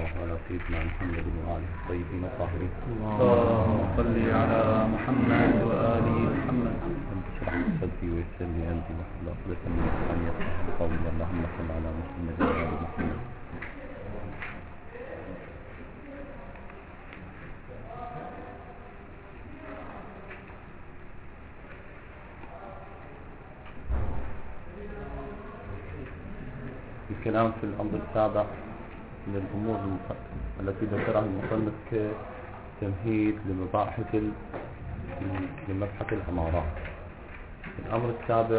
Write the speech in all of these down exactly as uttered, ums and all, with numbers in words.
الله على سيدنا محمد وآله الطيبين الطاهرين. اللهم صل على محمد وآله محمد. رب اشرح لي صدري ويسر لي أمري واحلل عقدة من لساني يفقهوا قولي. اللهم صل على محمد وآل محمد. الكلام في الأمر السابع للأمور التي ذكرها المصنف كتمهيد لمباحث لمبحث الأمارات. الأمر السابع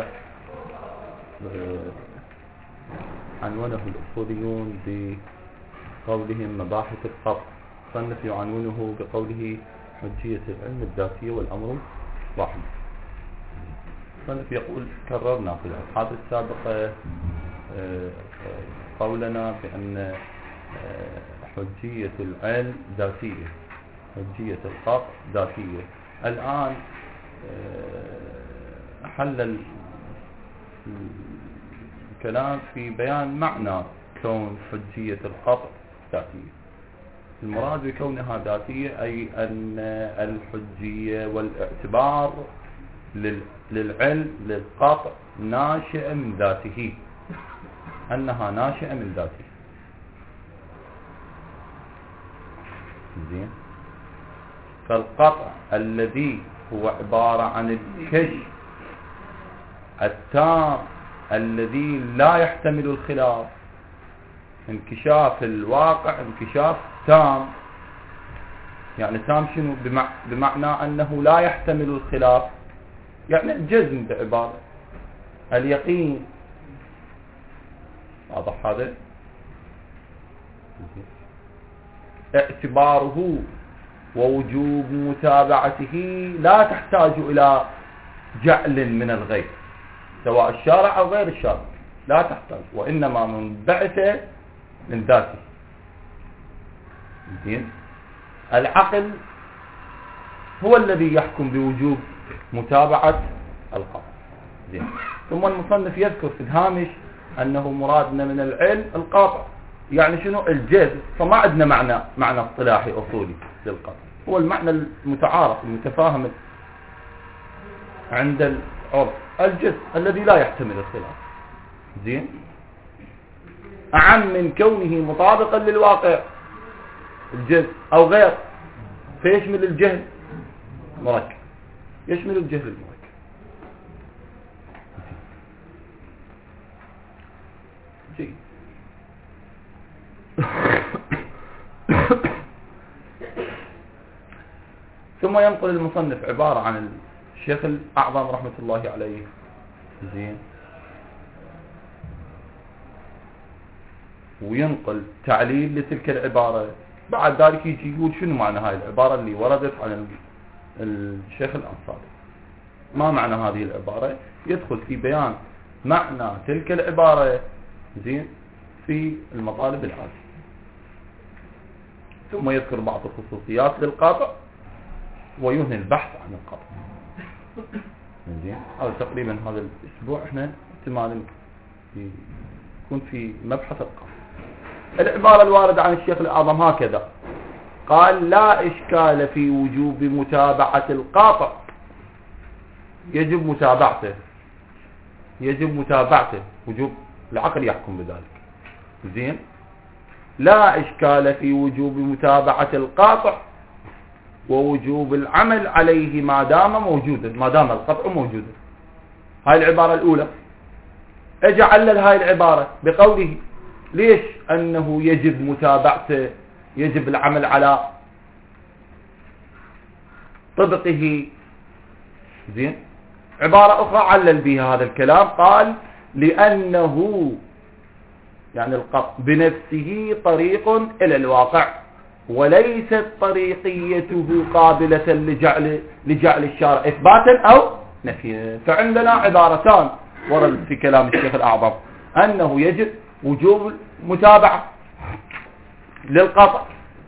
عنونه الأصوليون بقولهم مباحث القطع، المصنف يعنونه بقوله حجية العلم الذاتية والأمر واحد. المصنف يقول كررنا في الأبحاث السابقة قولنا بأن حجية العلم ذاتية، حجية القطع ذاتية. الآن حل الكلام في بيان معنى كون حجية القطع ذاتية. المراد بكونها ذاتية أي أن الحجية والاعتبار للعلم للقطع ناشئة من ذاته، أنها ناشئة من ذاته. زين. فالقطع الذي هو عبارة عن الكشف التام الذي لا يحتمل الخلاف، انكشاف الواقع انكشاف تام. يعني تام شنو؟ بمعنى أنه لا يحتمل الخلاف، يعني الجزم بعبارة اليقين. واضح هذا؟ اعتباره ووجوب متابعته لا تحتاج إلى جعل من الغير، سواء الشارع أو غير الشارع، لا تحتاج، وإنما منبعث من ذاته. زين. العقل هو الذي يحكم بوجوب متابعة القطع. زين. ثم المصنف يذكر في الهامش أنه مرادنا من العلم القاطع، يعني شنو؟ الجزم. فما عندنا معنى معنى اصطلاحي أصولي للقطع، هو المعنى المتعارف المتفاهم عند العرف، الجزم الذي لا يحتمل الخلاف. زين. أعم من كونه مطابقا للواقع الجزم أو غير، فيشمل الجهل مركب، يشمل الجهل المركب. ثم ينقل المصنف عبارة عن الشيخ الأعظم رحمة الله عليه. زين. وينقل تعليل لتلك العبارة. بعد ذلك يجي يقول شنو معنى هاي العبارة اللي وردت عن الشيخ الأنصاري، ما معنى هذه العبارة، يدخل في بيان معنى تلك العبارة. زين. في المطالب الآتية. ثم يذكر بعض الخصوصيات للقاطع وينهي البحث عن القطع. زين. هذا تقريبا هذا الأسبوع احنا احتمال يكون في مبحث القطع. العبارة الواردة عن الشيخ الأعظم هكذا قال: لا إشكال في وجوب متابعة القاطع، يجب متابعته، يجب متابعته، وجوب العقل يحكم بذلك. زين. لا إشكال في وجوب متابعة القاطع ووجوب العمل عليه ما دام موجودا، ما دام القطع موجودا. هاي العبارة الأولى. اجى علل هاي العبارة بقوله ليش أنه يجب متابعته، يجب العمل على طبقه. زين. عبارة أخرى علل بها هذا الكلام، قال: لأنه يعني القطع بنفسه طريق إلى الواقع، وليست طريقيته قابلة لجعل لجعل الشارع إثباتا أو نفيا. فعندنا عبارتان وردت في كلام الشيخ الأعظم، أنه يجب وجوب متابعة للقطع،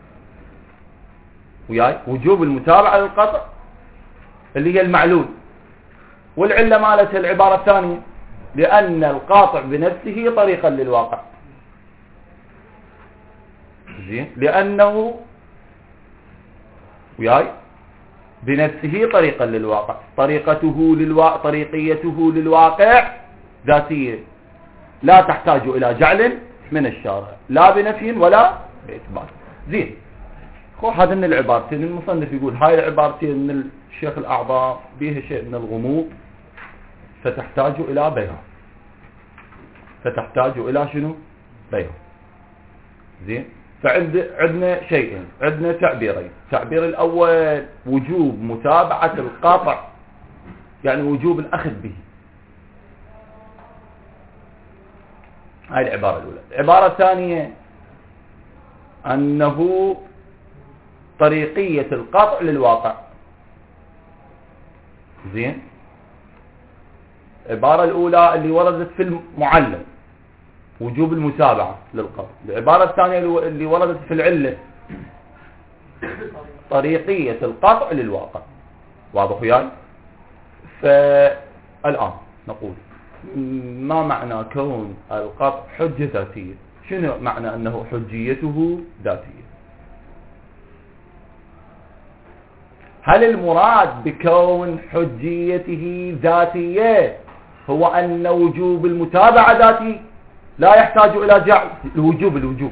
وياي وجوب المتابعة للقطع اللي هي المعلول، والعلة مالتها العبارة الثانية لأن القاطع بنفسه طريقا للواقع. زين لأنه وياي بنفسه طريقا للواقع، طريقته للواقع طريقيته للواقع ذاتية لا تحتاج إلى جعل من الشارع لا بنفي ولا بإثبات. زين خو هذين العبارتين المصنف يقول هاي العبارتين من الشيخ الأعظم بها شيء من الغموض فتحتاج إلى بيان، فتحتاج إلى شنو؟ بيان. زين فعند عندنا شيئين، عندنا تعبيرين. التعبير الأول وجوب متابعة القاطع، يعني وجوب الأخذ به. هاي العبارة الأولى. العبارة الثانية أنه طريقية القطع للواقع. زين العبارة الأولى اللي وردت في المعلم وجوب المتابعة للقطع، العبارة الثانية اللي وردت في العلة طريقية القطع للواقع. واضح وياي؟ فالآن نقول ما معنى كون القطع حجة ذاتية؟ شنو معنى أنه حجيته ذاتية؟ هل المراد بكون حجيته ذاتية هو أن وجوب المتابعة ذاتي لا يحتاج إلى جعل الوجوب الوجوب؟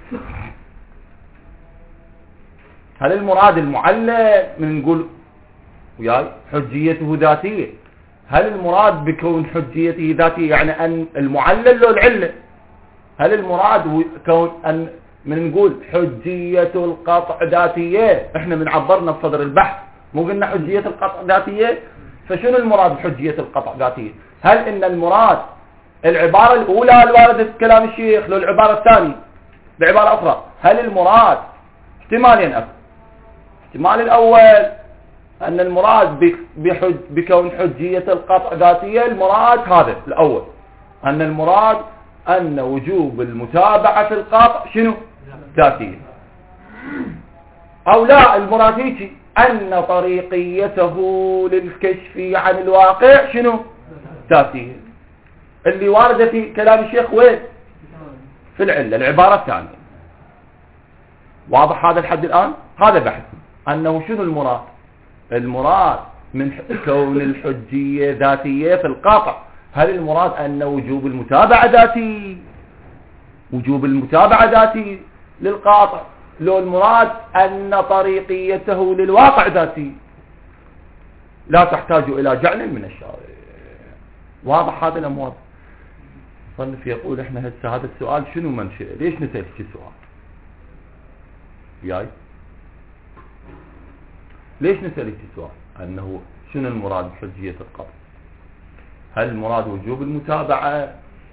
هل المراد المعلل من نقول وياي حجيته ذاتية؟ هل المراد بكون حجيته ذاتية يعني أن المعلل له العلة؟ هل المراد كون أن من نقول حجية القطع ذاتية؟ احنا من عبرنا بصدر البحث مو قلنا حجية القطع ذاتية؟ فشنو المراد بحجية القطع ذاتية؟ هل ان المراد العبارة الاولى الواردة في كلام الشيخ لو العبارة الثانية بعبارة اخرى؟ هل المراد احتمالين اخر؟ احتمال الاول ان المراد بحج بكون حجية القطع ذاتية، المراد هذا الاول ان المراد ان وجوب المتابعة في القطع شنو؟ ذاتية. او لا المراد هيك ان طريقيته للكشف عن الواقع شنو؟ ذاتية. اللي واردة في كلام الشيخ وين؟ في العلة العبارة الثانية. واضح هذا الحد الآن؟ هذا بحث أنه شنو المراد؟ المراد من كون الحجية ذاتية في القاطع، هل المراد أن وجوب المتابعة ذاتي؟ وجوب المتابعة ذاتي للقاطع، لو المراد أن طريقيته للواقع ذاتي لا تحتاج إلى جعل من الشارع. واضح هذا الأمر؟ صنف يقول احنا هسه هذا السؤال شنو منشئه؟ ليش نسأل هيك سؤال؟ وياي؟ ليش نسأل هيك سؤال؟ أنه شنو المراد بحجية القطع؟ هل المراد وجوب المتابعة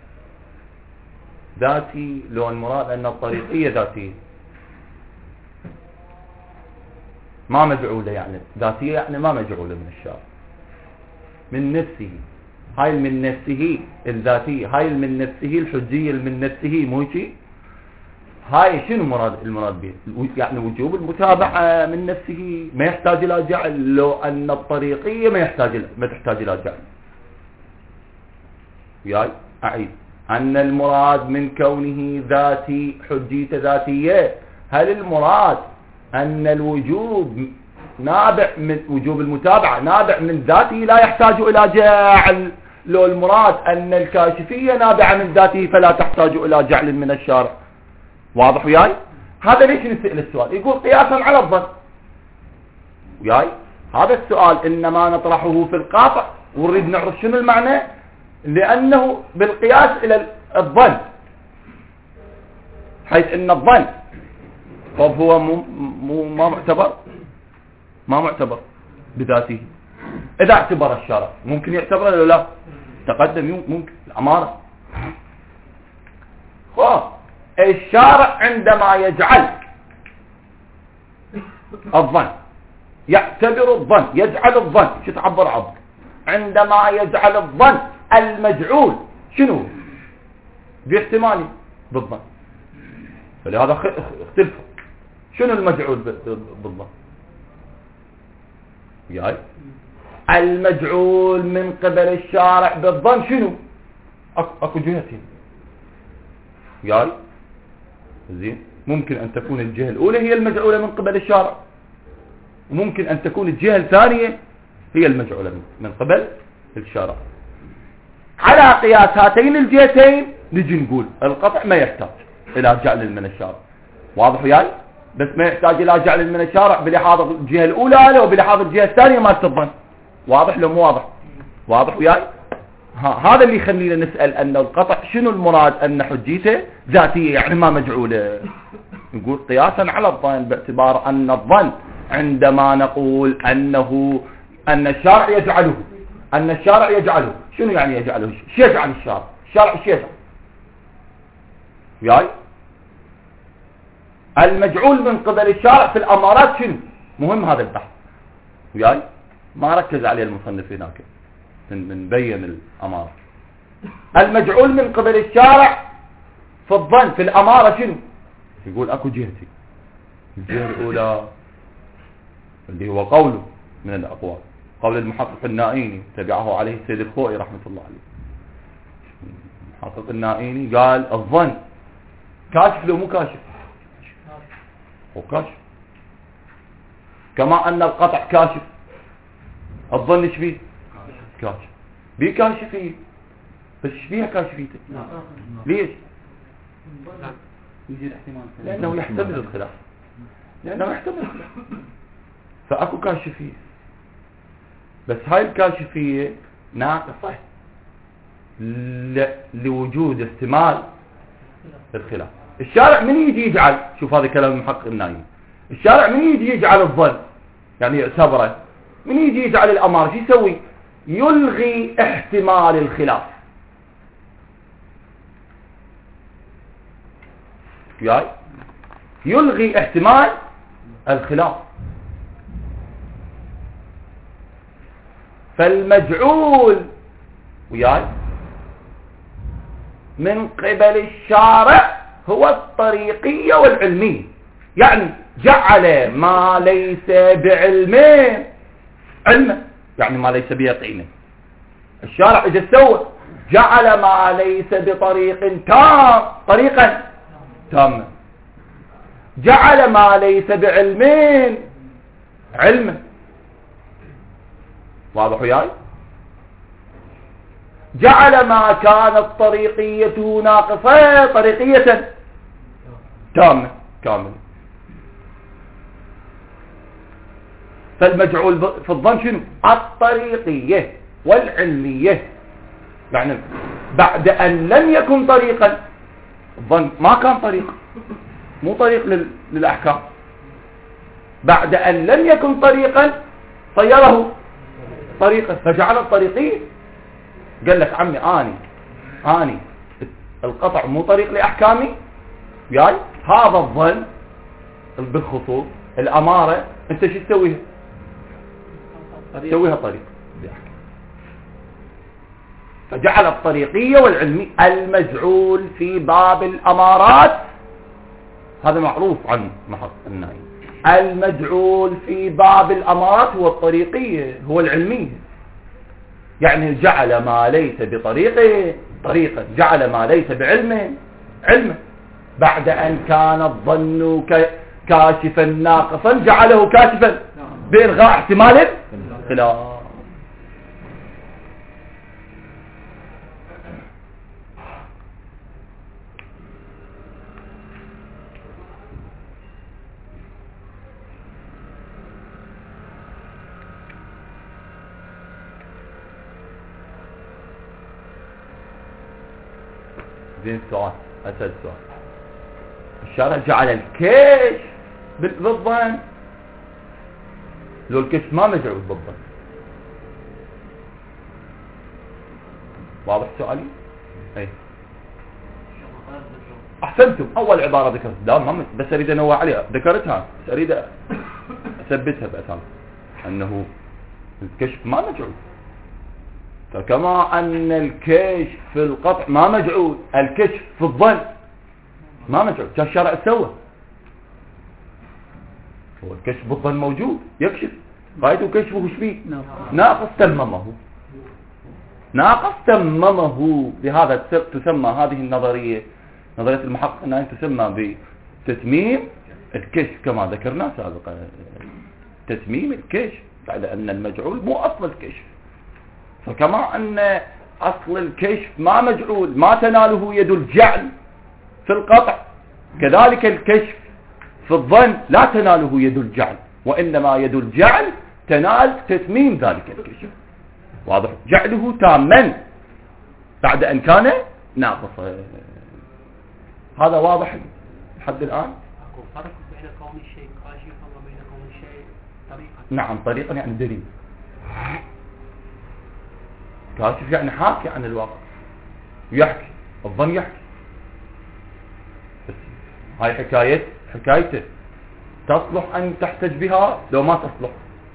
ذاتي لو المراد أن الطريقية ذاتية؟ ما مجعولة يعني ذاتية يعني ما مجعولة من الشارع من نفسه. هاي من نفسه الذاتية، هاي من نفسه الحجية من نفسه مو هيك؟ هاي شنو المراد المراد به؟ يعني وجوب المتابعة من نفسه ما يحتاج إلى جعل لو أن الطريقية ما يحتاج ما تحتاج إلى جعل. وياي أعيد أن المراد من كونه ذاتي حجية ذاتية، هل المراد أن الوجوب نابع من وجوب المتابعة نابع من ذاته لا يحتاج إلى جعل، لو المراد أن الكاشفية نابعة من ذاته فلا تحتاج إلى جعل من الشارع؟ واضح وياي؟ هذا ليش نسأل السؤال؟ يقول قياسا على الظن. وياي؟ هذا السؤال إنما نطرحه في القاطع ونريد نعرف شنو المعنى، لأنه بالقياس إلى الظن، حيث إن الظن طب هو مو مو ما معتبر ما معتبر بذاته. إذا اعتبر الشارع ممكن يعتبره ولا لا؟ تقدم ممكن الأمارة. خلاص الشارع عندما يجعل الظن يعتبر الظن يجعل الظن شو تعبر عبد عندما يجعل الظن المجعول شنو؟ باحتمالي بالظن. فلهذا اختلفوا شنو المجعول بالظن؟ وياي؟ المجعول من قبل الشارع بالظن شنو؟ اكو جهتين. وياي؟ زين ممكن أن تكون الجهة الأولى هي المجعولة من قبل الشارع، وممكن أن تكون الجهة الثانية هي المجعولة من قبل الشارع. على قياس هاتين الجهتين نجي نقول القطع ما يحتاج إلى جعل من الشارع. واضح وياي؟ بس ما يحتاج إلى جعل من الشارع بلحاظ الجهة الأولى وبلحاظ الجهة الثانية ما تظن. واضح لو مو واضح؟ واضح وياي؟ هذا اللي يخلينا نسأل أن القطع شنو المراد، أن حجيته ذاتية يعني ما مجعولة. نقول قياسا على الظن، باعتبار أن الظن عندما نقول أنه أن الشارع يجعله أن الشارع يجعله شنو يعني يجعله؟ شو يجعل الشارع؟ الشارع شو يجعل؟ وياي؟ المجعول من قبل الشارع في الأمارات شنو؟ مهم هذا البحث. وياي؟ ما ركز عليه المصنف هناك، بنبين الأمارة. المجعول من قبل الشارع في الظن في الأمارة شنو؟ يقول أكو جهتي. الجهة الأولى اللي هو قوله من الأقوال، قول المحقق النائيني تبعه عليه السيد الخوئي رحمة الله عليه. المحقق النائيني قال الظن كاشف لو مو كاشف؟ هو كاشف. كما أن القطع كاشف، الظن ايش فيه؟ كاشف. بيه كاشفية، بس ايش فيها كاشفيته؟ ليش؟ لأنه يحتمل الخلاف، لأنه يحتمل الخلاف، فأكو كاشفية، بس هاي الكاشفية ناقصة لوجود احتمال الخلاف. الشارع من يجي يجعل، شوف هذا كلام المحقق النائي، الشارع من يجي يجعل الظن يعني يعتبره، من يجي يجعل الأمارة شو يسوي؟ يلغي احتمال الخلاف. ياي يلغي احتمال الخلاف. فالمجعول وياي من قبل الشارع هو الطريقية والعلمية، يعني جعل ما ليس بعلمه علما، يعني ما ليس بيقينه. الشارع اذا سوى جعل ما ليس بطريق تام طريقا تاما، جعل ما ليس بعلمين علما. واضح وياي؟ جعل ما كانت طريقيته ناقصة طريقية تامة كاملة. فالمجعول في الظن شنو؟ الطريقية والعلمية، يعني بعد أن لم يكن طريقا، الظن ما كان طريق، مو طريق للأحكام، بعد أن لم يكن طريقا صيره طريقا فجعل الطريقية. قال لك عمي آني آني القطع مو طريق لأحكامي، يعني هذا الظن بالخصوص الأمارة أنت شو تسويها؟ تسويها طريق لأحكام. فجعل الطريقية والعلمي. المجعول في باب الأمارات هذا معروف عن محقق النائي، المجعول في باب الأمارات هو الطريقية هو العلمية، يعني جعل ما ليس بطريقه طريقا، جعل ما ليس بعلمه علما، بعد أن كان الظن كاشفا ناقصا جعله كاشفا بإلغاء احتمال الخلاف. زين سؤال أسأل سؤال. الشارع جعل الكشف بالظن، لو الكشف ما مجعول بالظن. واضح سؤالي؟ اي احسنتم. اول عبارة ذكرت لا ما بس اريد انوه عليها، ذكرتها بس اريد اثبتها بأساس انه الكشف ما مجعول. فكما أن الكشف في القطع ما مجعول، الكشف في الظن ما مجعول. كان الشارع سوى هو الكشف بالظن موجود، يكشف غايته كشفه وش فيه؟ ناقص تممه، ناقص تممه. لهذا تسمى هذه النظرية، نظرية المحقق أنها تسمى تتميم الكشف كما ذكرنا سابقا، تتميم الكشف بعد أن المجعول مو أصل الكشف. فكما أن أصل الكشف ما مجعول ما تناله يد الجعل في القطع، كذلك الكشف في الظن لا تناله يد الجعل، وإنما يد الجعل تنال تتميم ذلك الكشف. واضح؟ جعله تاما بعد أن كان ناقصا. هذا واضح لحد الآن؟ أكو فرق بين كون الشيء كاشفا وبين كون الشيء طريقا. نعم، طريقا يعني دليل. كاشف يعني حاكي عن الواقع، يحكي الظن يحكي. بس هاي حكاية حكايته تصلح أن تحتج بها لو ما تصلح.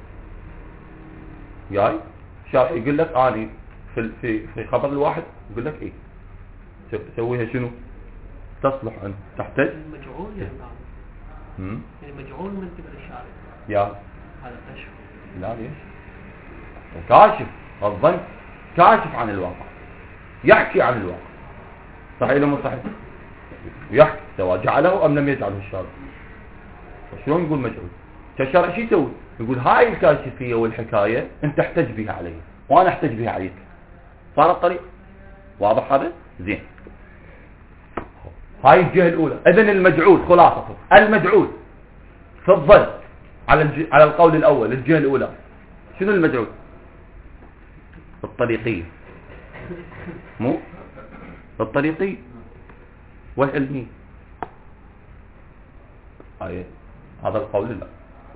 جاي يقول لك اني في في في خبر الواحد يقول لك ايه سويها شنو تصلح ان تحتج المجعول يعني امم يعني مجعول من قبل الشارع يا هذا كشف. لا ليش كاشف الظن كاشف عن الواقع، يحكي عن الواقع، صحيح ولا مو صحيح؟ يحكي سواء جعله ام لم يجعله الشارع. شلون يقول مجعول؟ الشارع شو يسوي؟ يقول هاي الكاشفية والحكاية انت احتج بها علي وانا احتج بها عليك، صار الطريق واضح هذا؟ زين. هاي الجهة الاولى. اذن المجعول خلاصة المجعول في الظن على الج... على القول الاول الجهة الاولى شنو المجعول؟ الطريقية مو الطريقية والعلمية. هاي هذا القول لا.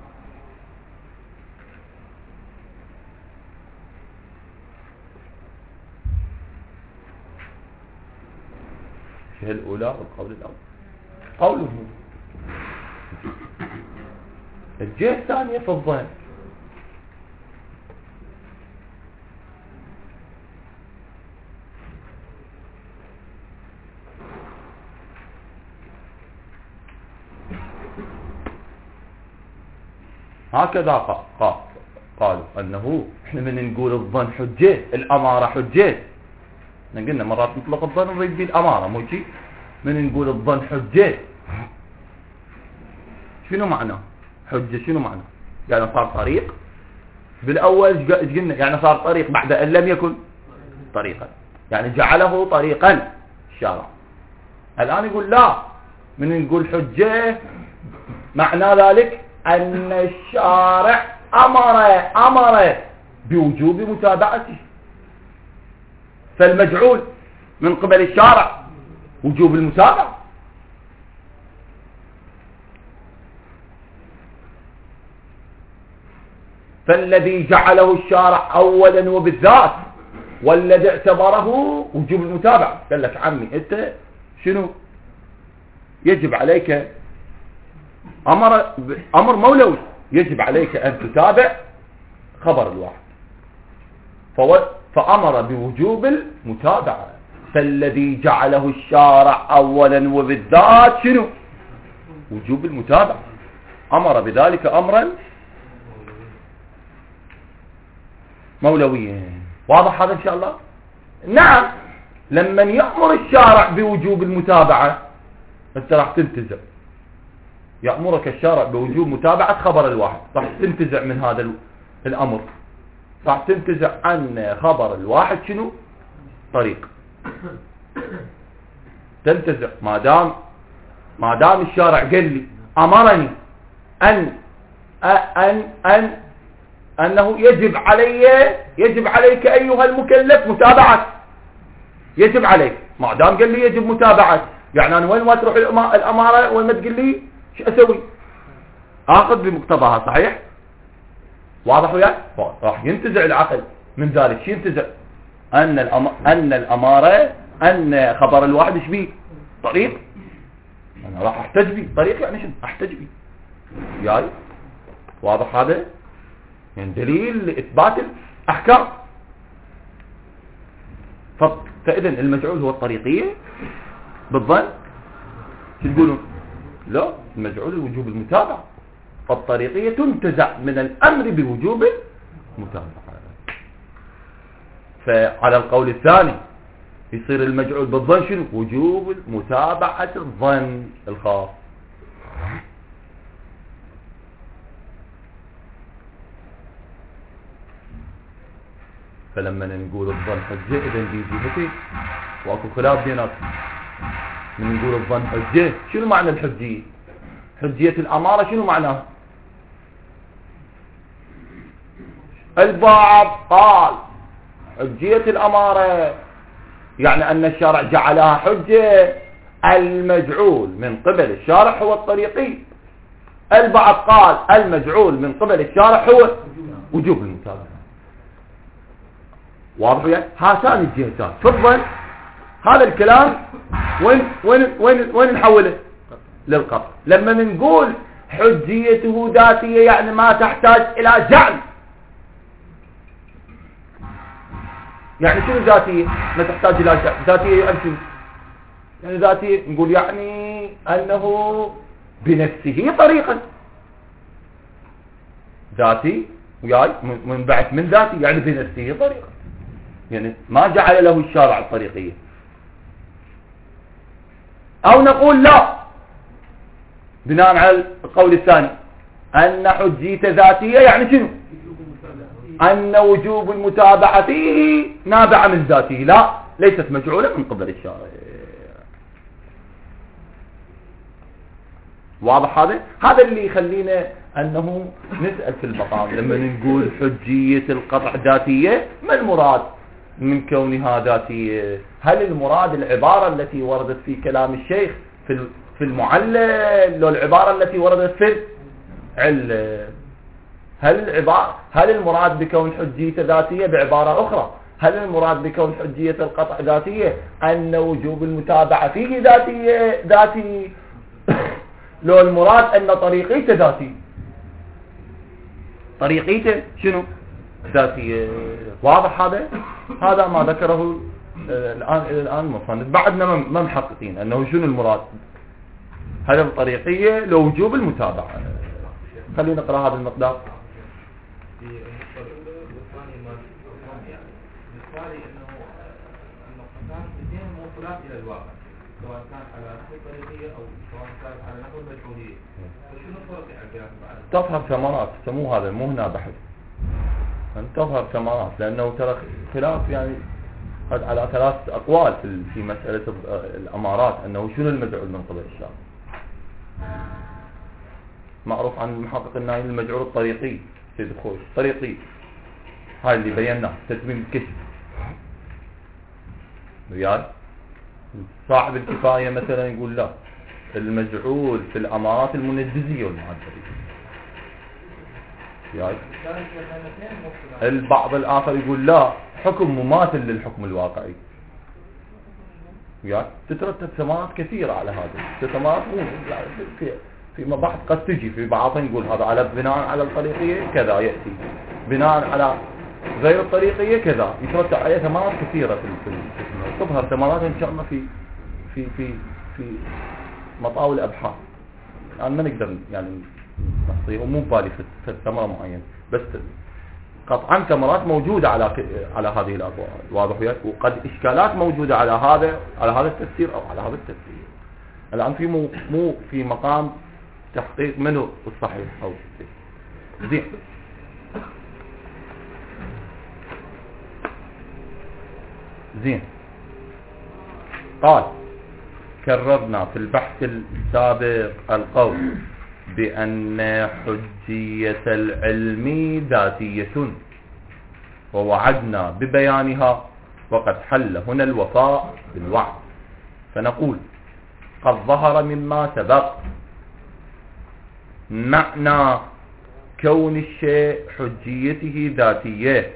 الجهة الأولى والقول الأول قوله. الجهة الثانية في الظن هكذا قال قالوا أنه إحنا من نقول الظن حجة الأمارة حجة. قلنا مرات نطلق الظن نريد به الأمارة مو شيء. من نقول الظن حجة شنو معناه حجة؟ شنو معناه؟ يعني صار طريق بالأول ايش قلنا؟ يعني صار طريق بعد أن لم يكن طريقا، يعني جعله طريقا الشارع. الآن يقول لا، من نقول حجة معنى ذلك أن الشارع أمر أمر بوجوب متابعته. فالمجعول من قبل الشارع وجوب المتابعة. فالذي جعله الشارع أولا وبالذات والذي اعتبره وجوب المتابعة. قال لك عمي أنت شنو يجب عليك؟ أمر أمر مولوي، يجب عليك أن تتابع خبر الواحد، فأمر بوجوب المتابعة. فالذي جعله الشارع أولا وبالذات شنو؟ وجوب المتابعة. أمر بذلك أمرا مولويا. واضح هذا إن شاء الله؟ نعم، لما يأمر الشارع بوجوب المتابعة أنت راح تنتزع. يأمرك الشارع بوجوب متابعة خبر الواحد، راح تنتزع من هذا الأمر، راح تنتزع عن خبر الواحد شنو؟ طريق. تنتزع ما دام ما دام الشارع قال لي أمرني أن أن أن أنه يجب علي يجب عليك أيها المكلف متابعة، يجب عليك. ما دام قال لي يجب متابعة، يعني أنا وين ما تروح الأمارة وين ما تقول لي شو أسوي؟ آخذ بمقتضاها. صحيح؟ واضح وياك؟ راح ينتزع العقل من ذلك. شو ينتزع؟ أن الأم... أن الأمارة أن خبر الواحد ايش بيه؟ طريق. أنا راح أحتج بيه طريق، يعني شنو؟ أحتج بيه. جاي؟ واضح هذا؟ يعني دليل لإثبات الأحكام. ف... فإذن المجعول هو الطريقية بالظن. شو تقولون؟ لا، المجعول وجوب المتابعة. فالطريقية تنتزع من الأمر بوجوب المتابعة. فعلى القول الثاني يصير المجعول بالظن شنو؟ وجوب متابعة الظن الخاص. فلما نقول الظن حجة إذا دي جهتي واكو خلاف بيناتهم. من نقول الظن حجة شنو معنى الحجية؟ حجية الأمارة شنو معناها؟ البعض قال حجية الأمارة يعني أن الشارع جعلها حجة، المجعول من قبل الشارع هو الطريقي. البعض قال المجعول من قبل الشارع هو وجوب المتابعة. واضح يعني؟ هاتان الجهتان في الظن. هذا الكلام وين وين وين وين نحوله؟ للقطع. لما نقول حجيته ذاتية يعني ما تحتاج إلى جعل. يعني شنو ذاتية؟ ما تحتاج إلى جعل. ذاتية يعني شنو؟ يعني ذاتية نقول يعني أنه بنفسه طريقا ذاتي وياي منبعث من ذاتي يعني بنفسه طريقا، يعني ما جعل له الشارع الطريقية. أو نقول لا بناء على القول الثاني أن حجية ذاتية يعني شنو؟ أن وجوب المتابعة فيه نابع من ذاته، لا ليست مجعولة من قبل الشارع. واضح هذا؟ هذا اللي يخلينا أنه نسأل في المقام لما نقول حجية القطع ذاتية ما المراد من كونها ذاتية؟ هل المراد العبارة التي وردت في كلام الشيخ في في المعلل لو العبارة التي وردت في العلة؟ هل العبارة هل المراد بكون حجية ذاتية بعبارة أخرى هل المراد بكون حجية القطع ذاتية أن وجوب المتابعة فيه ذاتية ذاتي لو المراد أن طريقيته ذاتي طريقيته شنو ذاتية؟ واضح هذا؟ هذا ما ذكره الآن إلى الآن المصنف. بعدنا ما محققين أنه شنو المراد، هل الطريقية لو وجوب المتابعة. خلينا نقرأ هذا المقدار. في النقطة الأولى والثانية ما يعني بالتالي إنه النقطتان الاثنين موصولات إلى الواقع سواء كان على نحو الطريقية أو سواء كان على نحو المجهولية. فشنو الفرق يعني بعد؟ تظهر ثمرات سموه هذا مو هنا بحث أن تظهر ثمرات لأنه ترى خلاف يعني على ثلاث أقوال في في مسألة الأمارات أنه شنو المجعول من قبل الشارع. معروف عن المحقق النايل المجعول الطريقي سيد خوش طريقي هاي اللي بيناه تتميم الكشف وياي. صاحب الكفاية مثلا يقول لا المجعول في الأمارات المنجزية والمعدلية وياي. البعض الآخر يقول لا حكم مماثل للحكم الواقعي وياي. تترتب ثمرات كثيرة على هذا. ثمرات مو في في مباحث قد تجي في بعضهم يقول هذا على بناء على الطريقية كذا يأتي بناء على غير الطريقية كذا يترتب عليه ثمرات كثيرة في في تظهر ثمرات إن شاء الله في في في في مطاول الأبحاث. يعني ما نقدر يعني نحصيه ومو بالي في ثمرة معينة بس قطعا ثمرات موجودة على على هذه الأقوال. واضح وياك؟ وقد إشكالات موجودة على هذا على هذا التفسير أو على هذا التفسير. الآن في مو مو في مقام تحقيق منه الصحيح أو زين. زين قال كررنا في البحث السابق القول بأن حجية العلم ذاتية ووعدنا ببيانها وقد حل هنا الوفاء بالوعد. فنقول قد ظهر مما سبق معنى كون الشيء حجيته ذاتية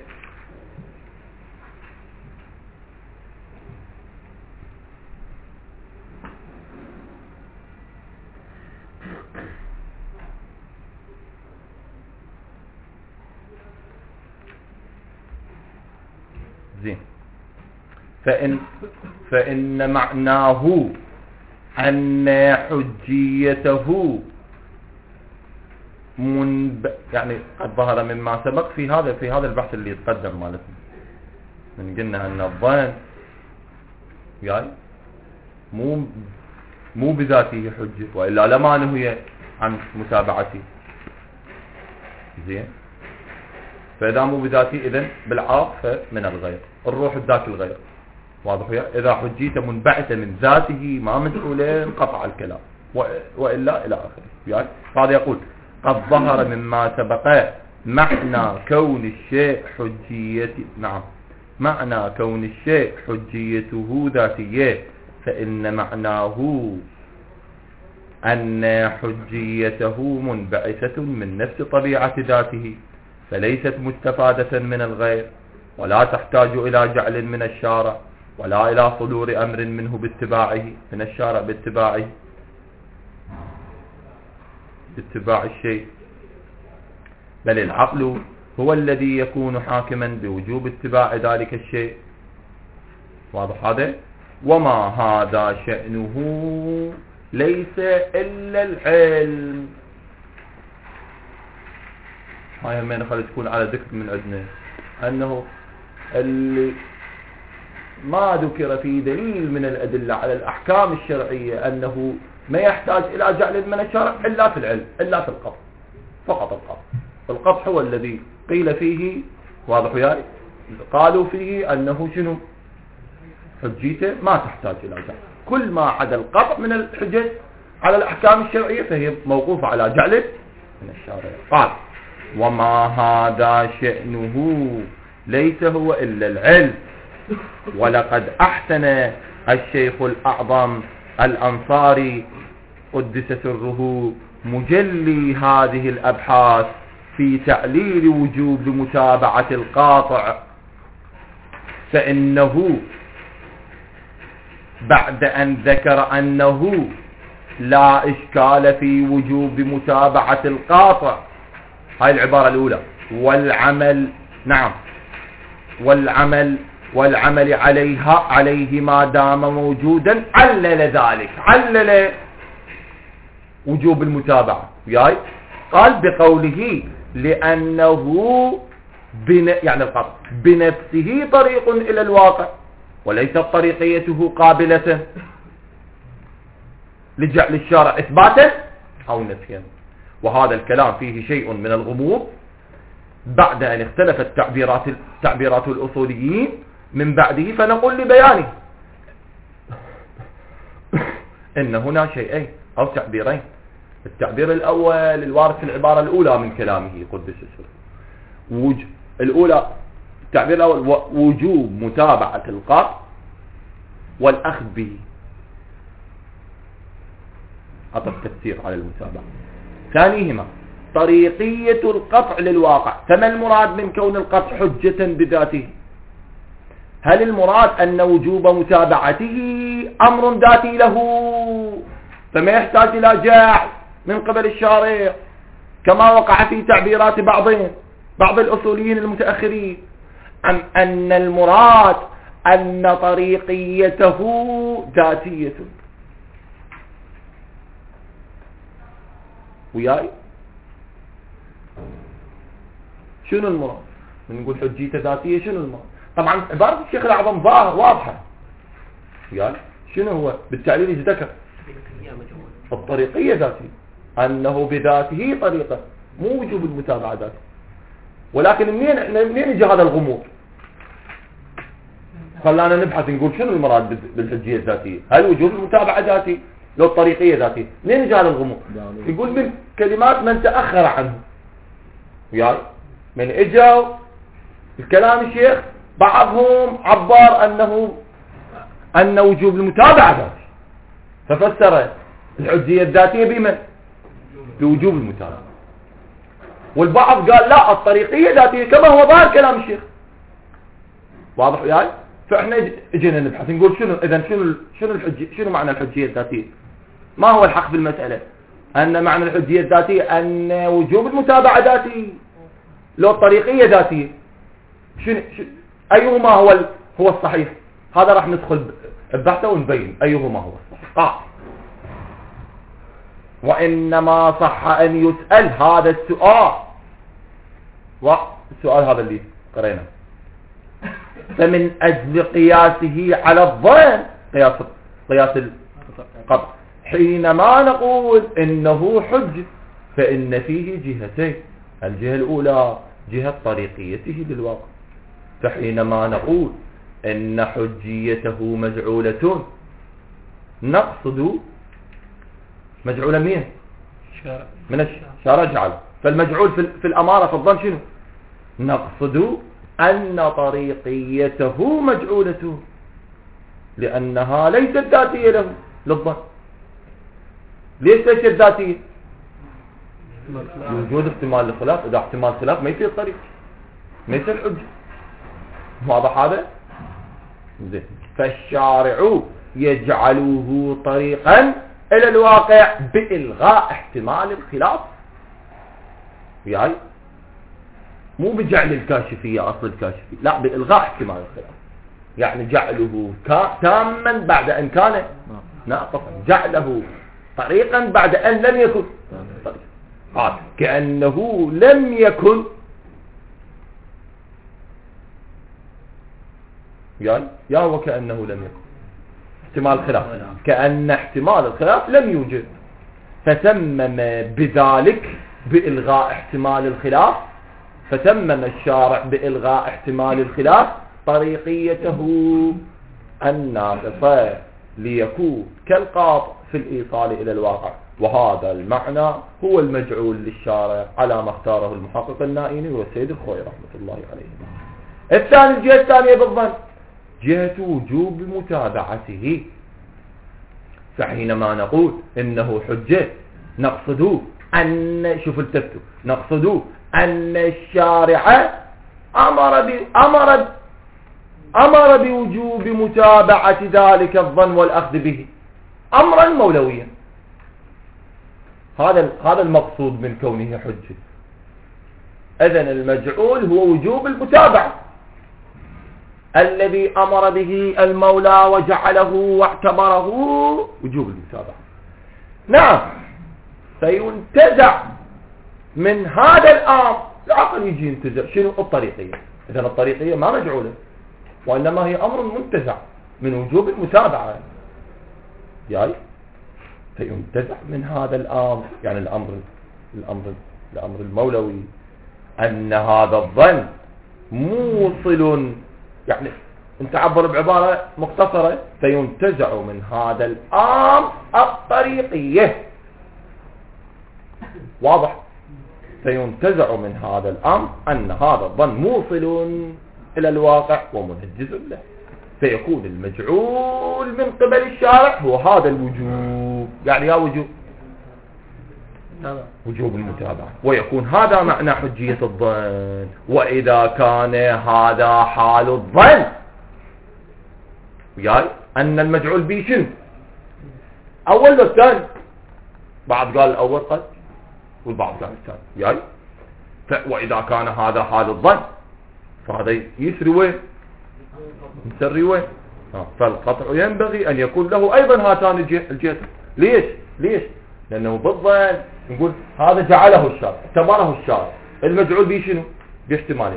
زين. فإن فإن معناه أن حجيته منب... يعني قد ظهر مما سبق في هذا في هذا البحث اللي يتقدم مالتنا من قلنا أن الظن يعني مو مو بذاته حجة وإلا لما نهي عن متابعته. زين. فإذا مو بذاته إذن بالعاق فمن الغير. الروح الذات الغير. واضح ويا؟ إذا حجيت منبعثا من ذاته ما مسؤولين قطع الكلام وإلا إلى آخره. يعني هذا يقول قد ظهر مما سبق معنى كون الشيء حجية، نعم، معنى كون الشيء حجيته ذاتية، فإن معناه أن حجيته منبعثة من نفس طبيعة ذاته، فليست مستفادة من الغير، ولا تحتاج إلى جعل من الشارع، ولا إلى صدور أمر منه باتباعه، من الشارع باتباعه باتباع الشيء، بل العقل هو الذي يكون حاكما بوجوب اتباع ذلك الشيء. واضح هذا؟ وما هذا شأنه ليس إلا العلم. هاي همين خلي تكون على ذكر من عندنا أنه اللي ما ذكر في دليل من الأدلة على الأحكام الشرعية أنه ما يحتاج إلى جعل من الشرع إلا في العلم، إلا في القطع، فقط القطع. القطع هو الذي قيل فيه، واضح وياي، قالوا فيه أنه شنو حجيته ما تحتاج إلى جعل. كل ما عدا القطع من الحجج على الأحكام الشرعية فهي موقوفة على جعل من الشارع. قال وما هذا شأنه ليس هو إلا العلم. ولقد أحسن الشيخ الأعظم الأنصاري قدس سره مجلي هذه الأبحاث في تعليل وجوب متابعة القاطع، فإنه بعد أن ذكر أنه لا إشكال في وجوب متابعة القاطع، هاي العبارة الأولى، والعمل، نعم، والعمل والعمل عليها عليه ما دام موجودا، علل ذلك، علل وجوب المتابعة. يعني قال بقوله لأنه بن يعني القطع بنفسه طريق إلى الواقع، وليست طريقيته قابلة لجعل الشارع إثباتا أو نفيا. وهذا الكلام فيه شيء من الغموض بعد أن اختلفت تعبيرات تعبيرات الأصوليين من بعده، فنقول لبيانه إن هنا شيئين أو تعبيرين. التعبير الأول الوارد في العبارة الأولى من كلامه قدس سره، الأولى التعبير الأول وجوب متابعة القطع والأخذ به، أعطى التفسير على المتابعة. ثانيهما طريقية القطع للواقع، فما المراد من كون القطع حجة بذاته؟ هل المراد أن وجوب متابعته أمر ذاتي له فما يحتاج إلى جاع من قبل الشارع كما وقع في تعبيرات بعضهم بعض الأصوليين المتأخرين، أم أن المراد أن طريقيته ذاتية؟ وياي شنو المراد من نقول حجيته ذاتية؟ شنو المراد؟ طبعا عبارة الشيخ الأعظم ظاهر واضحة، وياي شنو هو بالتعليل ايش ذكر؟ الطريقية ذاتية، أنه بذاته طريقة، مو وجوب المتابعة ذاتي. ولكن منين احنا منين يجي هذا الغموض؟ خلانا نبحث نقول شنو المراد بالحجية الذاتية؟ هل وجوب المتابعة ذاتي لو الطريقية ذاتية؟ منين يجي هذا الغموض؟ يقول من كلمات من تأخر عنه، وياي من اجوا الكلام الشيخ بعضهم عبر أنه أن وجوب المتابعة ذاتي، ففسر الحجية الذاتية بمن؟ بوجوب المتابعة. والبعض قال لا الطريقية ذاتية كما هو ظاهر كلام الشيخ. واضح وياي؟ فاحنا اجينا نبحث نقول شنو اذا شنو شنو الحجية، شنو معنى الحجية الذاتية؟ ما هو الحق في المسألة؟ أن معنى الحجية الذاتية أن وجوب المتابعة ذاتي لو الطريقية ذاتية، شنو أيهما هو هو الصحيح؟ هذا راح ندخل ببحثه ونبين أيهما هو الصحيح. قال وإنما صح أن يسأل هذا السؤال، والسؤال هذا اللي قرينا، فمن أجل قياسه على الظن، قياس قياس القطع، حينما نقول إنه حج فإن فيه جهتين. الجهة الأولى جهة طريقيته للواقع. فحينما نقول إن حجيته مجعولة نقصد مجعولة مين؟ شارع. من الشارع جعل. فالمجعول في, في الأمارة في الظن شنو؟ نقصد أن طريقيته مجعولة لأنها ليست ذاتية له للظن. ليش ليست ذاتية؟ وجود احتمال الخلاف. إذا احتمال خلاف ما يصير طريق، ما يصير حجة. واضح هذا؟ زين. فالشارع يجعله طريقا إلى الواقع بإلغاء احتمال الخلاف، يعني مو بجعل الكاشفية أصل الكاشفية، لا، بإلغاء احتمال الخلاف، يعني جعله تاما بعد أن كان ناقصا، جعله طريقا بعد أن لم يكن طريقا. آه. كأنه لم يكن، يعني يا هو كأنه لم يكن احتمال الخلاف، كأن احتمال الخلاف لم يوجد، فتمم بذلك بإلغاء احتمال الخلاف، فتمم الشارع بإلغاء احتمال الخلاف طريقيته الناقصة ليكون كالقاطع في الإيصال إلى الواقع. وهذا المعنى هو المجعول للشارع على ما اختاره المحقق النائيني والسيد الخوي رحمة الله عليه. الثاني الجهة الثانية بالظن جهة وجوب متابعته. فحينما نقول إنه حجة نقصد أن، شوف التفتوا، نقصد أن الشارع أمر ب... أمر أمر بوجوب متابعة ذلك الظن والأخذ به أمرا مولويا. هذا هذا المقصود من كونه حجة. إذن المجعول هو وجوب المتابعة الذي أمر به المولى وجعله واعتبره وجوب المتابعة. نعم، فينتزع من هذا الأمر العقل، يجي ينتزع شنو؟ الطريقية. إذن الطريقية ما مجعولة، وإنما هي أمر منتزع من وجوب المتابعة، يعني فينتزع من هذا الأمر، يعني الأمر الأمر الأمر المولوي، أن هذا الظن موصل، يعني انت عبر بعبارة مختصرة، فينتزع من هذا الأمر الطريقية. واضح؟ فينتزع من هذا الأمر أن هذا الظن موصل إلى الواقع ومنجز له، فيكون المجعول من قبل الشارع هو هذا الوجوب، يعني يا وجوب وجوب المتابعة، ويكون هذا معنى حجية الظن. وإذا كان هذا حال الظن، يعني أن المجعول به شنو؟ أول والثاني، بعض قال الأول قد والبعض قال الثاني، يعني وإذا كان هذا حال الظن فهذا يسري وين؟ يسري وين؟ فالقطع ينبغي أن يكون له أيضا هاتان الجهتين. ليش؟ ليش؟ لأنه بالظن نقول هذا جعله الشارع، اعتبره الشارع، المجعول به شنو؟ باحتمالين.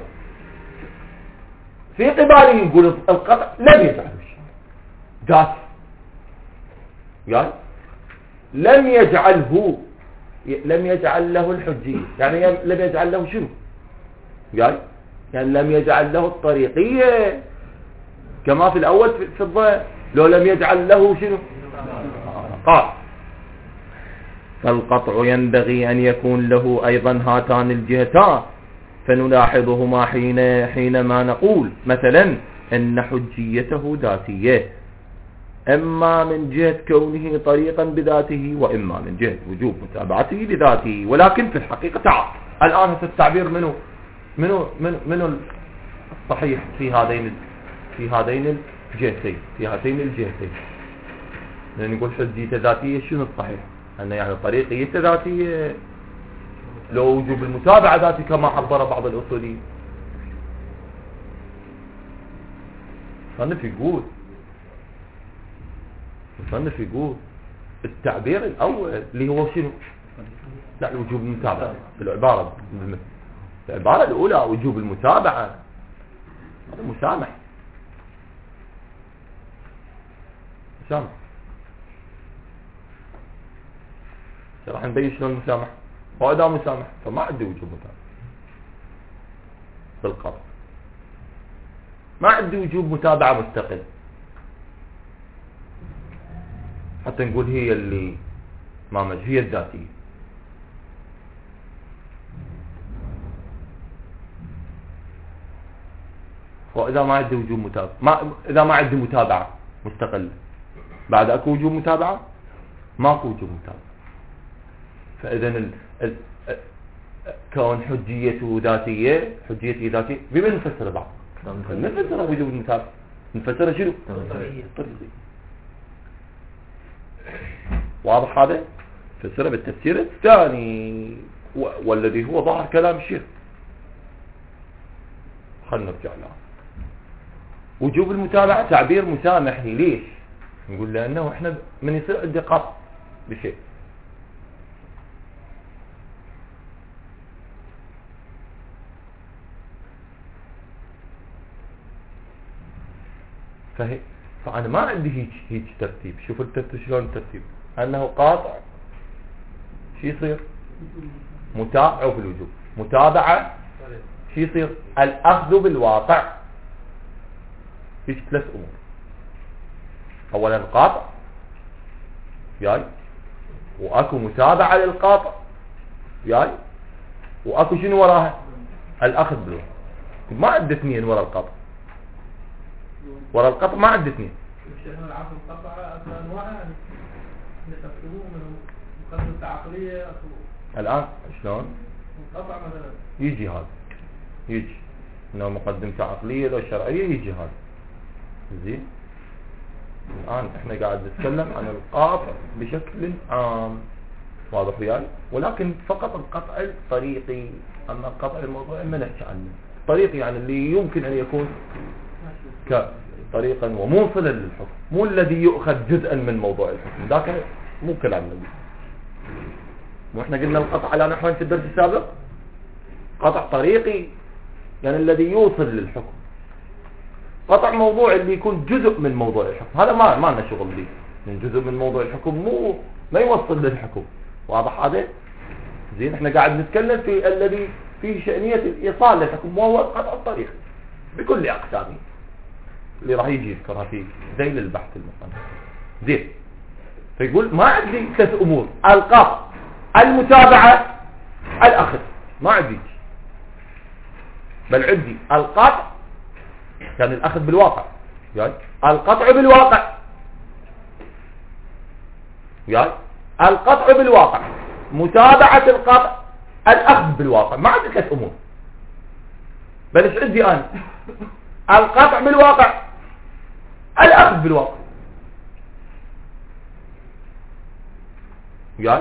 في قباله نقول القطع لم يجعله الشارع ذات، يعني لم يجعله لم يجعل له الحجية، يعني لم يجعل له شنو؟ يعني يعني لم يجعل له الطريقية كما في الأول في الظن، لو لم يجعل له شنو؟ قال فالقطع ينبغي أن يكون له أيضا هاتان الجهتان، فنلاحظهما حين حينما نقول مثلا أن حجيته ذاتية، إما من جهة كونه طريقا بذاته، وإما من جهة وجوب متابعته لذاته. ولكن في الحقيقة تعال الآن هذا التعبير منه منه منه منه الصحيح في هذين في هذين الجهتين في هاتين الجهتين. لأن نقول حجيته ذاتية، شنو الصحيح؟ أن يعني طريقية ذاتية، لو وجوب المتابعة ذاتي كما عبر بعض الأصوليين. صنف يقول صنف يقول التعبير الأول اللي هو شنو؟ لا، وجوب المتابعة في العبارة العبارة الأولى وجوب المتابعة، هذا مسامح مسامح راح نبين شلون المسامح. وإذا مسامح فما عنده وجوب متابعة. بالقطع، ما عندي وجوب متابعة مستقل حتى نقول هي اللي ما مج هي الذاتية. وإذا ما عندي وجوب متابعة ما إذا ما عندي متابعة مستقلة بعد أكو وجوب متابعة؟ ماكو وجوب متابعة. فإذا ال... ال... كون حجيته ذاتية حجيته ذاتية بمن نفسر بعض؟ نفسر وجوب المتابعة نفسر شنو؟ طريقي. واضح هذا؟ فسره بالتفسير الثاني و... والذي هو ظاهر كلام الشيخ. خلنا نرجع له. وجوب المتابعة تعبير مسامحي. ليش؟ نقول لأنه احنا من يصير عندي قطع بشيء فهي فأنا ما عندي هيك هيك ترتيب. شوف الترتيب شلون الترتيب أنه قاطع شو يصير؟ متابعة بالوجوب متابعة شو يصير؟ الأخذ بالواقع. هيك ثلاث أمور. أولا القاطع جاي وأكو متابعة للقاطع جاي وأكو شنو وراها؟ الأخذ بالواقع. ما عندي اثنين ورا القطع. ورا القطع ما عندي اثنين. الشيخنا العقل القطع أكثر أنواعها نتفسروه من مقدمة عقلية. الآن شلون؟ القطع مثلا يجي هذا يجي إنه مقدمة عقلية لو شرعية يجي هذا زين. الآن احنا قاعد نتكلم عن القاطع بشكل عام واضح وياي، ولكن فقط القطع الطريقي. أما القطع الموضوعي ما نحكي عنه. الطريقي يعني اللي يمكن أن يكون كطريقا وموصلا للحكم، مو الذي يؤخذ جزءا من موضوع الحكم. ذاك مو كلام النبي. واحنا قلنا القطع على نحو في الدرس السابق قطع طريقي يعني الذي يوصل للحكم. قطع موضوع اللي يكون جزء من موضوع الحكم هذا ما ما لنا شغل به. من جزء من موضوع الحكم مو ما يوصل للحكم. واضح هذا؟ زين. احنا قاعد نتكلم في الذي فيه شأنية الإيصال للحكم وهو القطع الطريقي بكل أقسامه اللي راح يجي يذكرها في ذيل البحث المصنف. زين. فيقول ما عندي ثلاث أمور: القطع، المتابعة، الأخذ. ما عندي بل عندي القطع يعني الأخذ بالواقع يعني القطع بالواقع يعني القطع بالواقع متابعة القطع الأخذ بالواقع. ما عندي ثلاث أمور بل ايش عندي أنا؟ القطع بالواقع الأخذ بالواقع يعني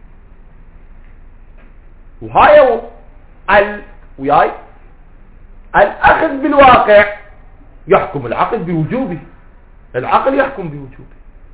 وهاي ال وياي الأخذ بالواقع يحكم العقل بوجوبه. العقل يحكم بوجوبه.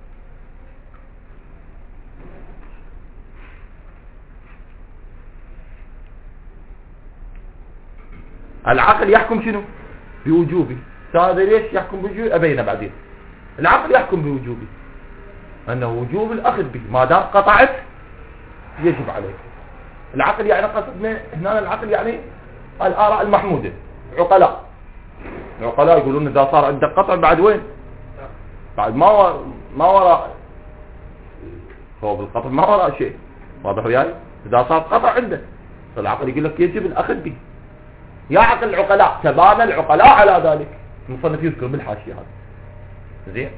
العقل يحكم شنو؟ بوجوبه. هذا ليش يحكم بوجوبه؟ أبينا بعدين. العقل يحكم بوجوبه أنه وجوب الأخذ به ما دام قطعت يجب عليك. العقل يعني قصدنا هنا العقل يعني الآراء المحمودة. عقلاء العقلاء يقولون إذا صار عندك قطع بعد وين؟ بعد ما ور... ما وراء هو بالقطع ما وراء شيء. واضح وياي؟ إذا صار قطع عندك فالعقل يقول لك يجب الأخذ به. يا عقل العقلاء تبان العقلاء على ذلك. المصنف يذكر بالحاشية هذا. زين.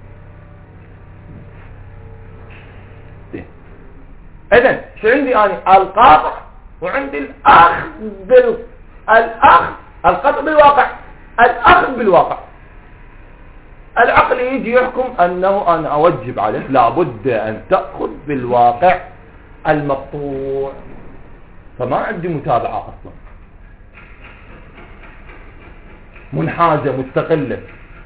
زين. إذن شو عندي أنا؟ القاطع وعندي الأخذ بال الأخذ القطع بالواقع الأخذ بالواقع. العقل يجي يحكم أنه أنا أوجب عليك لابد أن تأخذ بالواقع المقطوع. فما عندي متابعة أصلا منحازة مستقلة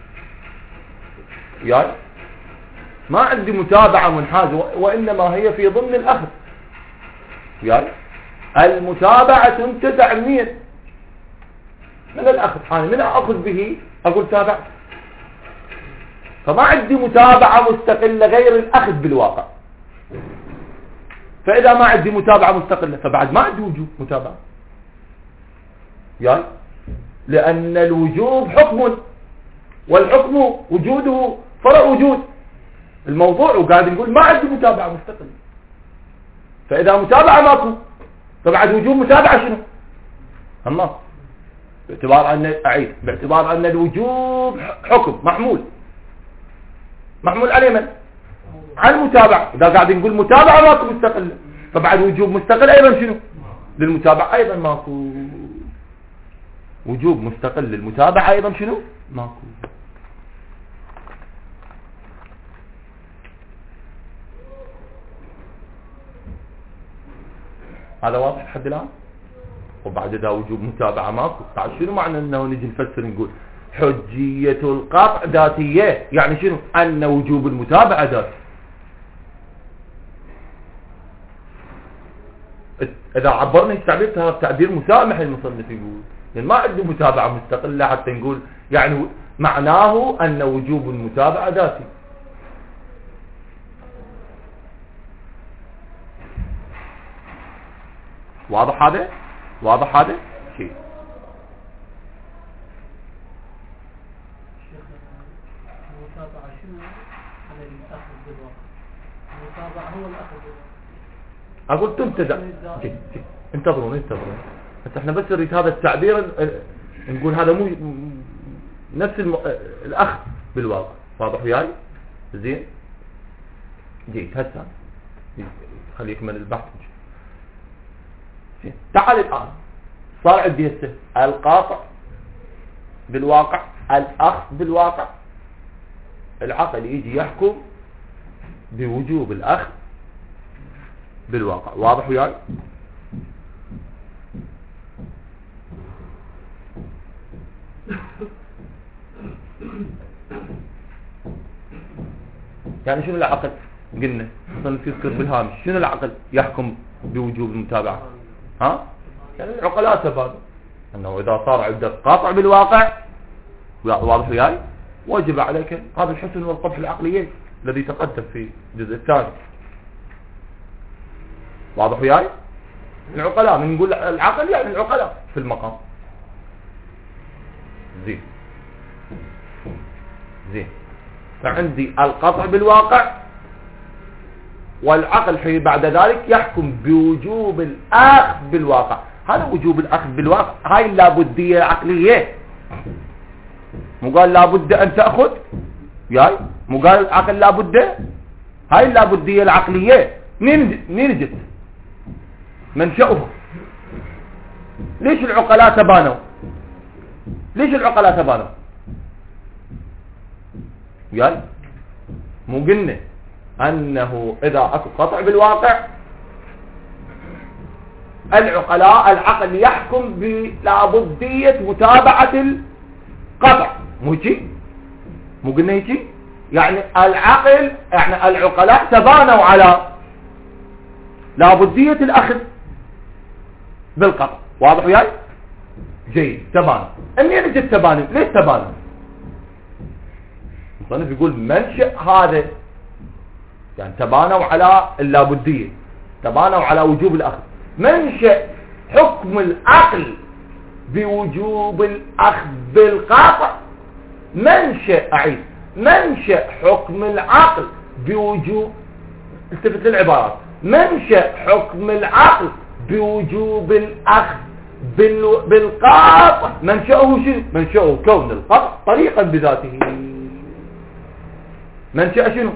يعني ما عندي متابعة منحازة وإنما هي في ضمن الأخذ يعني المتابعة تنتزع منين؟ من الأخذ. أنا من أخذ به أقول تابع. فما عندي متابعة مستقلة غير الأخذ بالواقع. فإذا ما عندي متابعة مستقلة فبعد ما عندي وجوب متابعة يعني لأن الوجوب حكم، والحكم وجوده فرع وجود الموضوع، وقاعد نقول ما عندي متابعة مستقلة. فإذا متابعة ماكو، فبعد وجوب متابعة شنو؟ أما باعتبار أن أعيد باعتبار أن الوجوب حكم محمول محمول على من؟ على المتابعة. إذا قاعد نقول متابعة ماكو مستقلة، فبعد وجوب مستقل أيضا شنو؟ للمتابعة أيضا ماكو. وجوب مستقل للمتابعة أيضا شنو؟ ماكو. هذا واضح لحد الآن؟ وبعد ذا وجوب متابعة ماكو. بعد شنو معنى أنه نجي نفسر نقول حجية القطع ذاتية؟ يعني شنو؟ أن وجوب المتابعة ذاتي. إذا عبرنا التعبير هذا تعبير مسامح المصنف يقول، يعني ما عنده متابعة مستقلة حتى نقول يعني معناه أن وجوب المتابعة ذاتي. واضح هذا؟ واضح هذا؟ شيء المتابعة شنو؟ على الأخذ بالواقع. المتابعة هو الأخذ بالواقع. أقول تنتزع. انتظرون انتظرون بس احنا بس نريد هذا التعبير نقول هذا مو نفس الم... الأخذ بالواقع. واضح وياي؟ زين؟ جيد. هسه خليك من البحث. تعال الآن صار عندي هسه القاطع بالواقع، الأخذ بالواقع. العقل يجي يحكم بوجوب الأخذ بالواقع. واضح وياي؟ يعني شنو العقل؟ قلنا نذكر بالهامش شنو العقل يحكم بوجوب المتابعة؟ ها؟ يعني العقلاء تفادوا أنه إذا صار عندك قاطع بالواقع، واضح وياي، وجب عليك هذا الحسن والقبح العقليين الذي تقدم في الجزء الثاني. واضح وياي؟ العقلاء من نقول العقل يعني العقلاء في المقام. زين زين فعندي القطع بالواقع، والعقل حين بعد ذلك يحكم بوجوب الأخذ بالواقع. هذا وجوب الأخذ بالواقع، هاي اللابدية العقلية. مو قال لابد أن تأخذ ياي، مو قال العقل لابد، هاي اللابدية العقلية. منين جت؟ منشأها. ليش العقلاء تبانوا؟ ليش العقلاء تبانوا؟ ياي مو قلنا أنه إذا أكو قطع بالواقع العقلاء العقل يحكم بلابدية متابعة القطع. مو يجي؟ مو قلنا يجي؟ يعني العقل يعني العقلاء تبانوا على لابدية الأخذ بالقطع. واضح وياي؟ جيد. تبانوا. منين جت تبانوا؟ ليش تبانوا؟ المصنف يقول منشأ هذا يعني تبانوا على اللابدية، تبانوا على وجوب الأخذ. منشأ حكم العقل بوجوب الأخذ بالقاطع، منشأ أعيد منشأ حكم العقل بوجوب، التفت للعبارات، منشأ حكم العقل بوجوب الأخذ بالقاطع منشأه شنو؟ منشأه كون القطع طريقا بذاته. منشأ شنو؟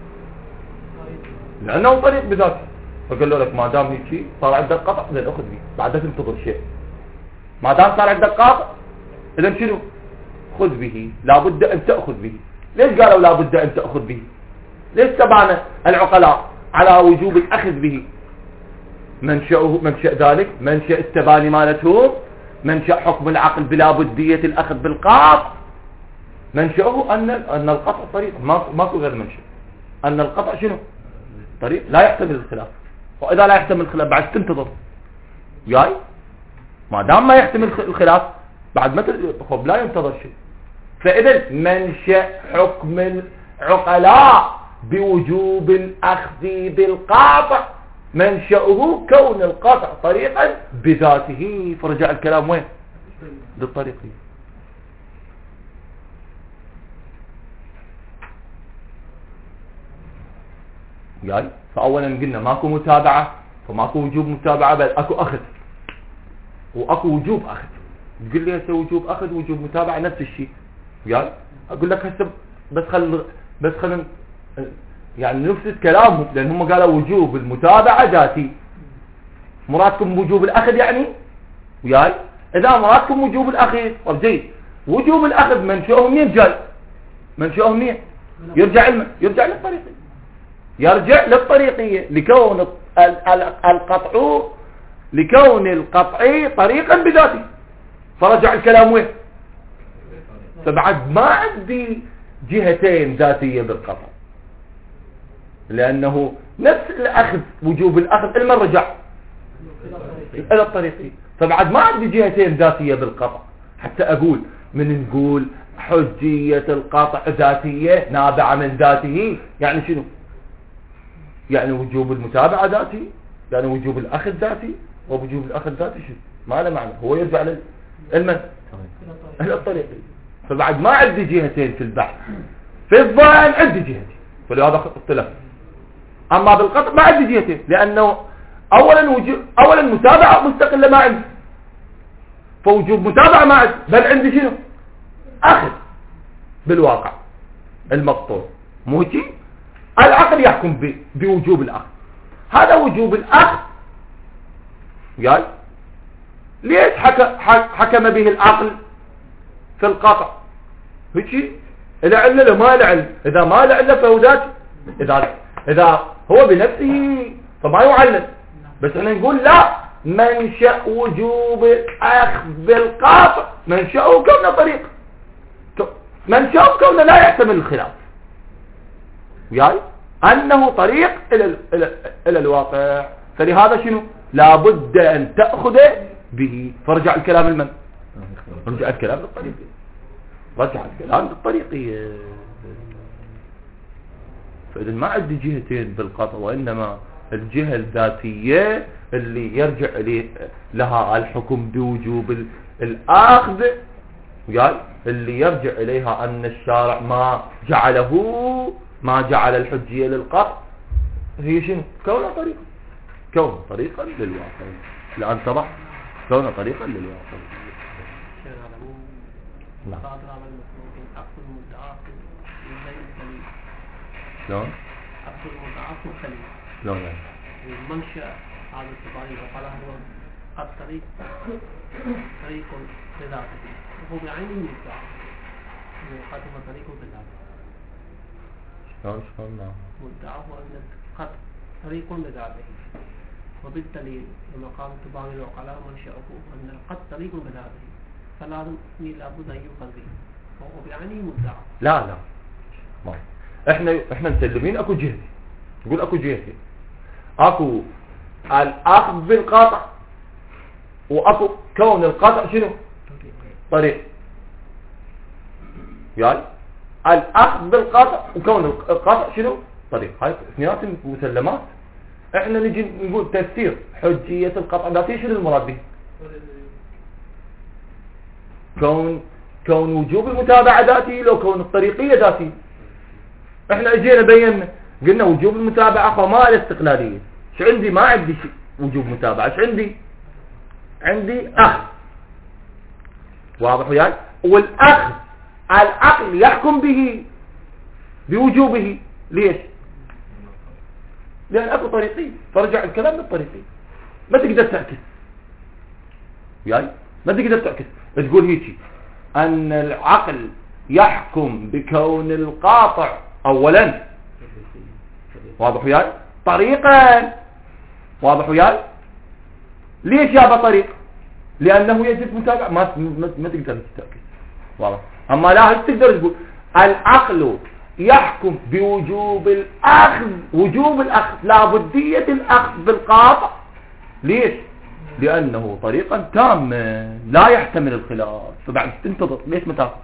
لأنه طريق بذاته. فقال له لك ما دام هيك شيء صار عندك قطع إذا أخذ به، بعد تنتظر شيء. ما دام صار عندك قاطع إذا شنو؟ خذ به، لابد أن تأخذ به. ليش قالوا لابد أن تأخذ به؟ ليش تبعنا العقلاء على وجوب الأخذ به؟ منشأه منشأ ذلك منشأ التباني مالتهم، منشأ حكم العقل بلابدية الأخذ بالقاطع، منشأه أن أن القطع طريق، ما ماكو غير منشأ. أن القطع شنو؟ طريق لا يحتمل الخلاف. وإذا لا يحتمل الخلاف بعد تنتظر. جاي؟ ما دام ما يحتمل الخلاف بعد ما خب لا ينتظر شيء. فإذا منشأ حكم العقلاء بوجوب الأخذ بالقاطع منشأه كون القطع طريقا بذاته. فرجع الكلام وين؟ للطريقية. جاي فأولا قلنا ماكو متابعة، فماكو وجوب متابعة، بل أكو أخذ وأكو وجوب أخذ. تقول لي هسه وجوب أخذ وجوب متابعة نفس الشيء. جاي أقول لك هسه بس خل بس خل يعني نفسد كلامهم، لأن هم قالوا وجوب المتابعة ذاتي، مرادكم وجوب الأخذ يعني وياي. إذا مرادكم وجوب الأخذ طب جيد، وجوب الأخذ منشأه منين جاي؟ منشأه منين؟ يرجع الم... يرجع للطريقية، يرجع للطريقية لكون القطع لكون القطعي طريقا بذاته، فرجع الكلام وين؟ فبعد ما عندي جهتين ذاتية بالقطع، لأنه نفس الأخذ وجوب الأخذ لمن رجع إلى الطريقية، فبعد ما عندي جهتين ذاتية بالقطع حتى أقول من نقول حجية القطع ذاتية نابعة من ذاته. يعني شنو؟ يعني وجوب المتابعة ذاتي، يعني وجوب الأخذ ذاتي، ووجوب الأخذ ذاتي شنو؟ ما له معنى، هو يرجع للمن إلى الطريقية. فبعد ما عندي جهتين في البحث، في الظاهر عندي جهتين، فلهذا اختلف. أما بالقطع ما عندي جهتين، لأنه أولا وجوب أولا متابعة مستقلة ما عندي، فوجوب متابعة ما عندي، بل عندي شنو؟ أخذ بالواقع المقطوع. مو هيك؟ العقل يحكم بوجوب الأخذ، هذا وجوب الأخذ. جاي ليش حكم به العقل في القطع؟ هيك إذا علة له ما له، إذا ما له فهو ذاتي، إذا إذا هو بنفسه فما يعلل. بس احنا نقول لا، منشأ وجوب الأخذ بالقطع منشأه كونه طريق، منشأه كونه لا يحتمل الخلاف، وياي أنه طريق إلى إلى إلى الواقع. فلهذا شنو؟ لابد أن تأخذ به. فرجع الكلام المن؟ رجع الكلام للطريقية، رجع الكلام للطريقية. فإذا ما عندي جهتين بالقطع، وإنما الجهة الذاتية اللي يرجع إليه لها الحكم بوجوب الأخذ، اللي يرجع إليها أن الشارع ما جعله ما جعل الحجية للقطع، هي شنو؟ كونها طريقا كونها طريقا للواقع. الآن صبح كونها طريقا للواقع. نعم. شلون؟ أصل المدعاة مختلف. شلون يعني؟ المنشأ هذا الطريق وقال هو الطريق طريق بذاته، وهو بعينه مدعى، وخاتم طريق بذاته. شلون شلون نعم؟ مدعى هو أن قد طريق بذاته، وبالدليل لما قام تباني العقلاء منشأه أن قد طريق بذاته، فلازم لابد أن يؤخذ به، وهو بعينه مدعى. لا لا ما احنا احنا مسلمين اكو جهتين، نقول اكو جهتين، اكو الاخذ بالقطع، واكو كون القطع شنو؟ طريق. يعني الاخذ بالقطع وكون القطع شنو؟ طريق. هاي اثنيناتهم مسلمات. احنا نجي نقول تفسير حجية القطع ذاتي شنو المراد به؟ كون كون وجوب المتابعة ذاتي لو كون الطريقية ذاتي. احنا اجينا بينا قلنا وجوب المتابعة فما الاستقلالية. ايش عندي؟ ما عندي شيء وجوب متابعة. ايش عندي؟ عندي اخذ. واضح وياي؟ والاخذ العقل يحكم به بوجوبه. ليش؟ لان اكو طريقية، فرجع الكلام للطريقية. ما تقدر تعكس وياي، ما تقدر تعكس تقول هيك ان العقل يحكم بكون القاطع اولا واضح وياي طريقا. واضح وياي؟ ليش يابا طريق؟ لانه يجب متابعة. ما ما, ما تقدر تعكس. واضح. اما لا تقدر تقول العقل يحكم بوجوب الاخذ، وجوب الاخذ لابدية الاخذ بالقاطع. ليش؟ لانه طريقا تاما لا يحتمل الخلاف، فبعد تنتظر ليش ما تاخذ.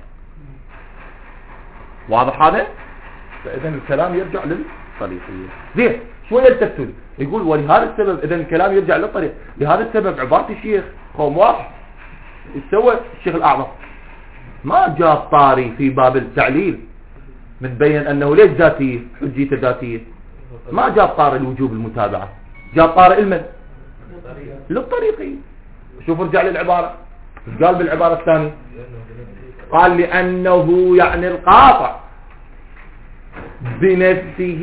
واضح هذا؟ فاذا الكلام يرجع للطريقية. زين شويه يلتفتوا يقول ولهذا السبب اذا الكلام يرجع للطريق، لهذا السبب عبارة الشيخ قوم واضح ايش سوى الشيخ الأعظم؟ ما جاب طاري في باب التعليل متبين أنه ليش ذاتية حجيته ذاتية، ما جاب طاري الوجوب المتابعة، جاب طاري المن للطريقي. شوف رجع للعبارة ايش قال بالعبارة الثانية؟ قال لأنه يعني القاطع بنفسه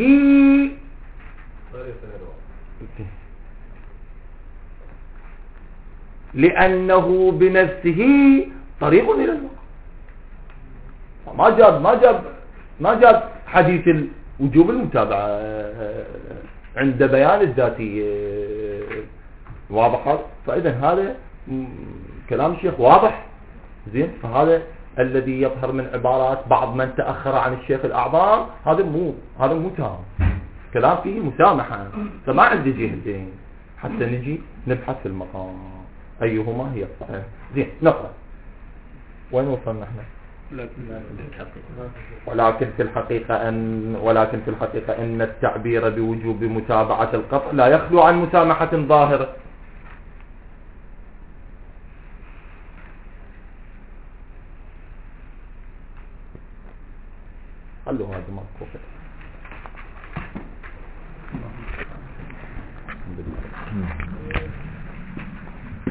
لأنه بنفسه طريق إلى الواقع. ما جاب ما جاب ما جاب حديث وجوب المتابعة عند بيان الذاتية. واضح هذا؟ فإذا هذا كلام الشيخ واضح زين. فهذا الذي يظهر من عبارات بعض من تأخر عن الشيخ الأعظم هذا مو هذا مو تام، كلام فيه مسامحة. فما عندي جهدين حتى نجي نبحث في المقام أيهما هي الصحيح. زين نقرأ. وين وصلنا احنا؟ ولكن في الحقيقة أن ولكن في الحقيقة أن التعبير بوجوب متابعة القطع لا يخلو عن مسامحة ظاهرة. خلوا هذا ماكو الحمد لله.